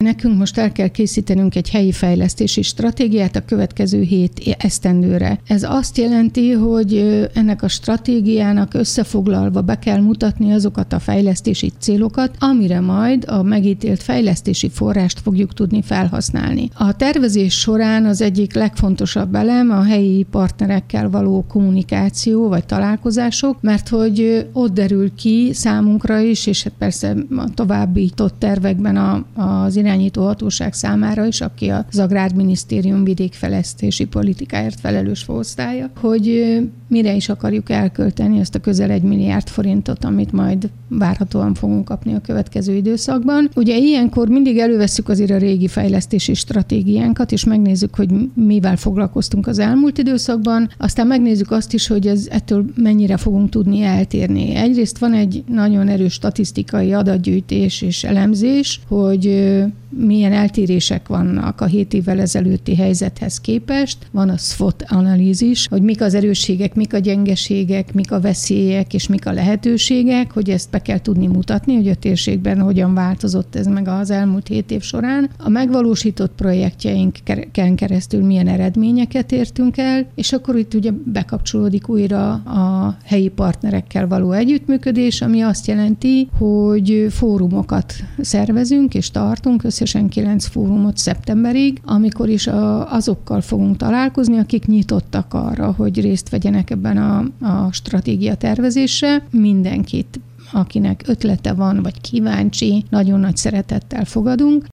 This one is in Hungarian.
nekünk most el kell készítenünk egy helyi fejlesztési stratégiát a következő 7 esztendőre. Ez azt jelenti, hogy ennek a stratégiának összefoglalva be kell mutatni azokat a fejlesztési célokat, amire majd a megítélt fejlesztési forrást fogjuk tudni felhasználni. A tervezés során az egyik legfontosabb elem a helyi partnerekkel való kommunikáció vagy találkozások, mert hogy ott derül ki számunkra is, és hát persze a továbbított tervekben az irányító hatóság számára is, aki az Agrárminisztérium vidékfejlesztési politikáért felelős főosztálya, hogy mire is akarjuk elkölteni ezt a közel 1 milliárd forintot, amit majd várhatóan fogunk kapni a következő időszakban. Ugye ilyenkor mindig elővesszük azért a régi fejlesztési stratégiánkat, és megnézzük, hogy mivel foglalkoztunk az elmúlt időszakban, aztán megnézzük azt is, hogy ettől mennyire fogunk tudni eltérni. Egyrészt van egy nagyon erős statisztikai adatgyűjtés és elemzés, hogy milyen eltérések vannak a 7 évvel ezelőtti helyzethez képest. Van a SWOT analízis, hogy mik az erősségek, mik a gyengeségek, mik a veszélyek és mik a lehetőségek, hogy ezt be kell tudni mutatni, hogy a térségben hogyan változott ez meg az elmúlt 7 év során. A megvalósított projektjeinken keresztül milyen eredményeket értünk el, és akkor itt ugye bekapcsolódik újra a helyi partnerekkel való együttműködés, ami azt jelenti, hogy fórumokat szervezünk és tartunk, összesen 9 fórumot szeptemberig, amikor is azokkal fogunk találkozni, akik nyitottak arra, hogy részt vegyenek ebben a stratégia tervezésre. Mindenkit, akinek ötlete van, vagy kíváncsi, nagyon nagy szeretettel fogadunk.